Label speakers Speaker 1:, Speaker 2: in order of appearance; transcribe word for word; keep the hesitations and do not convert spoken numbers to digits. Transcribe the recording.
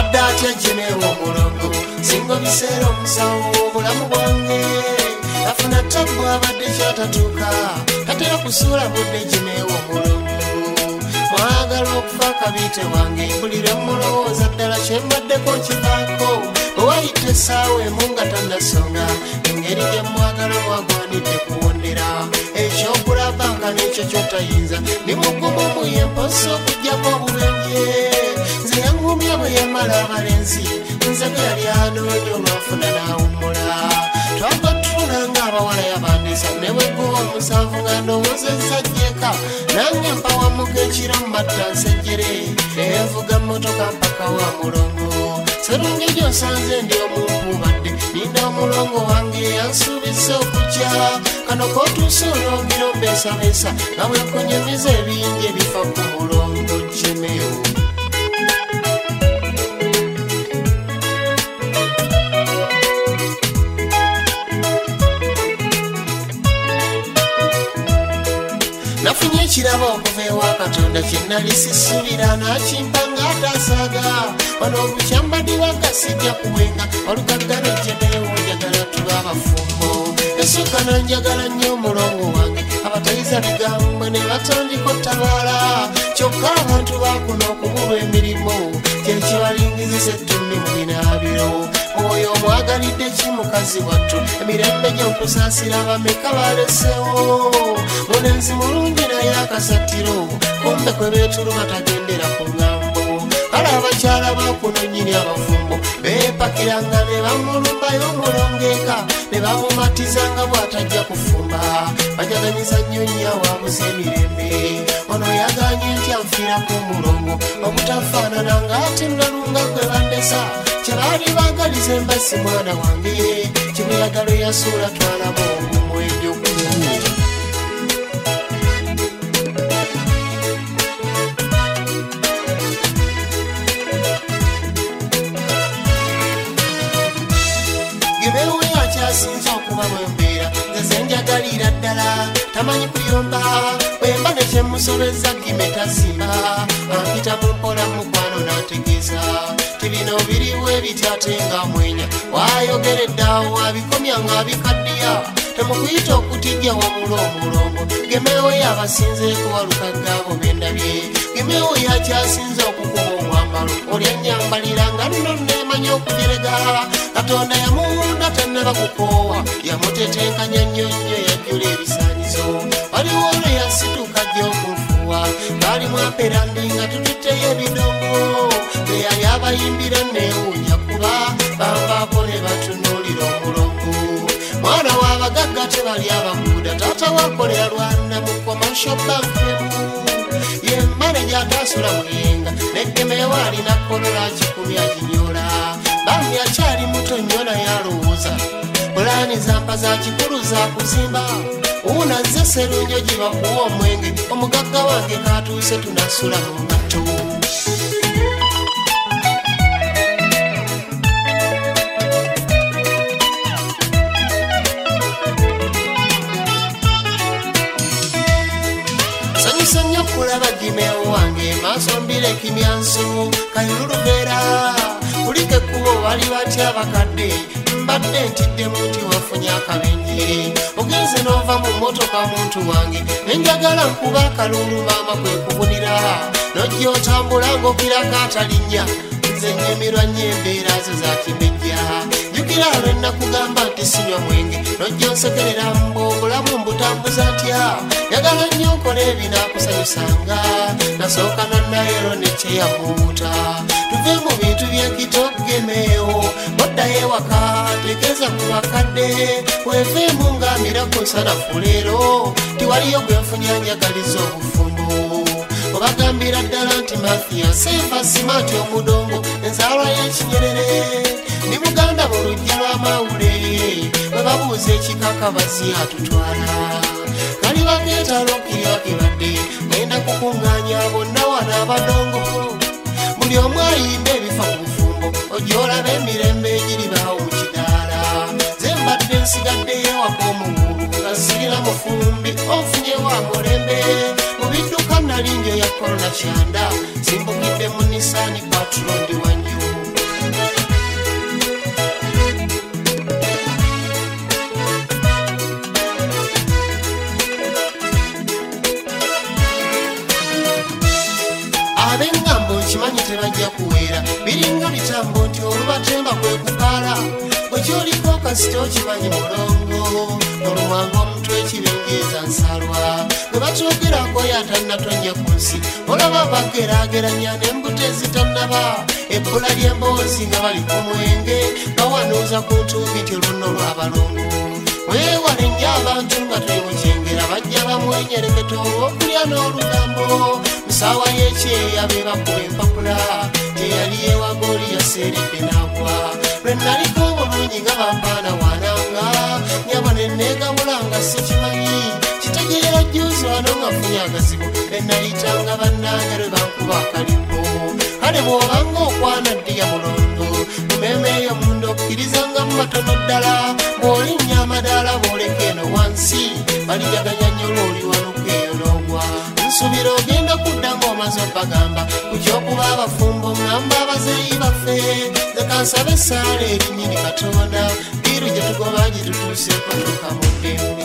Speaker 1: abatya Jimewo mulongo singo bisero musawo obulamu bwange afuna tabu abadde kyatatuuka katera kusuula budde Jimewo mulongo mwagala okufa kabite wange mpulire mulowooza ddala kyembaddeko nkivaako owayite essaawa emu nga tannasonga engeri gye mwagala mwagwanidde kuwondera ekyokulabanga n'ekyo kyotayinza ni mugumu muye mposa okugyako obubenje nze yangumya bwe yamala abalenzi nze bwe yali anoonya olwafuna n'awummula twava tutula ng'abawala yabandiisa ne bweguba omusanvu nga ndowoozezza jjeka nange mpawamuka ekiro mu matta nsejjere envuga mmotoka mpaka wa mulongo serungi gy'osanze ndi omumpubadde nina omulongo wange yansuubiza okujja kano kootuusa olwogero mbeesabeesa nga bwe kunyumiza ebingi ebifa ku mulongo Jimewo. Nafunye ekirabo okuva ewa Katonda kye nali sisuubira n'akimpa ng'atasaaga wano obukyambadiwa gasijja kuwenga olugaggana Jimewo njagala tuba abafumbo esooka nanjagala nnyo omulongo wange abatayiza bigambo ne batandika ottabaala kyokka abantu baakuno okubulwa emirimu kyekibalingizisa ettumbi mu binaabiro oyo omwagalidde ki mukazi wattu emirembe gy'okusaasira bameka balesewo mulenzi mulungi naye akasatiro kumbe kwe beetulu batagendera ku ngambo kale abakyala bakuno nnyini abafumbo beepakiranga ne bamulumbayo omulongeeka ne bamumatizanga bw'atajja kufumba bajaganyiza nnyo nnyo awabuza emirembe ono yaganye nti anfiirako omulongo obutafaanana ng'ate nalunga gwe bandesa kyebaali baagaliza embasi mwana wange kimuyagalo yasuula twalaba ogumu ebyokulungi Jimewo yakyasinza okuba bwembeera nze njagalira ddala tamanyi kuyomba bwemba nekyemusobeza gime tazimba ampita mu mpola mukwano n'ategeeza tibino biriwo ebitate nga mwenya wayogeredde awo abikomya ng'abikaddiya temukuyita okutijja wamula omulongo Jimewo yabasinzeeko walukagga abo bendabye Jimewo yakyasinza okukuba omwambalo olyannyambalira nga nno neemanya okujerega Katonda yamuwunda tannaba kukoowa yamutetenkanya nnyo nnyo yajjula ebisaanyizo waliwo olwo yasituka gy'okunfuwa baalimu aperandi nga tututteyo ebidongo eyali abayimbira neewuunya kuba bavaako ne batunuulira omulongo mwana w'abagagga tebali abaguuda taata wakolera lwana mu commercial bank emu ye maneja ataasula muyenga ne Jimewo alina kolola kikumi aginyola bambi akyali muto nnyo naye alowooza pulaani zampa za kikulu za kuzimba unazze serunjo gye bakuwa omwenge omugagga wange katuuse tunasula mu ngatto sanyusa nnyo kulaba Jimewo wange maaso mbire kimyanso kayululubeera kuliko ekkubo bali batya abakadde mbadde ntiddemu nti wafunye akabenje ogenze n'ova mu mmotoka muntu wange nenjagala nkuba akalulu maama kwe kubunira n'ojja otambula ng'okirako atalinnya nze nnyumirwa nnyo embeera zo za kimejja jjukira lwe nnakugamba nti sinywa mwenge n'ojja onsekerera mbu obulamu mbutambuza ntya njagala nnyo nkola ebinaakusanyusanga nasooka nannayero ne kyeyamuuta tuve mu bintu by'ekito Jimewo oddayo ewaka tegeeza ku bakadde weeveemu ng'amirako nsanafu leero tiwaliyo gwenfunya njagaliza obufumbo obagambira ddala nti mafiya seefa simaati omudongo enzaalwa y'ekinyerere ni muganda mu lujja lw'amawule bwe babuuza ekikakabazi atutwala kali bageetala okirwakibadde ngenda kukuŋŋaanya bonna wano abadongo buli omu ayimba ebifa ku bufumbo ojja olaba emirembe egiribaawo mu kidaala ze mbadde nsigaddeyo ewaka omuwulu nga sirina mufumbi onfunye wa mulembe mu bidduka nali njo ya korona kyanda simbukidde mu Nisani Patrol wanju nti olubatemba kwe kukaala bwekyoliko kasita okimanyi mulongo nolumwanga omuntu ekibingiza nsalwa bwe batwogerako yatannatonnya ku nsi olaba bagerageranya n'embuto ezitannaba ebbula ly'emboozi nga bali ku mwenge bawanuuza ku ntuubi ti luno lw'abalongo weewale nnyo abantu nga twemukyengera bajja bamwenyereketo olw'okulya n'olugambo musaawa y'ekyeya be bakuba empapula teyali yewagooli yaseeredde n'agwa lwe naliko obulungi nga bampaana wananga nyaba ne neegabula nga sikimanyi kitegeera jjuuzi wano nga funye agazibu ne nayitanga bannange lwe bankuba akalimbo kale bw'obanga okwana ddiya mulondo mumeme eyo munda okkirizanga mu matono ddala bw'olinnya amadaala bw'oleka eno wansi balijaganya nnyo lw'oli wanuka eyo n'ogwa nsubira ogenda kudda ng'omaze obagamba ku kyokuba abafumbo ngamba abazeeyi baffe zekansabe essaala erinnyini katonda biru gye tugoba gye tutuuseeko tukamudde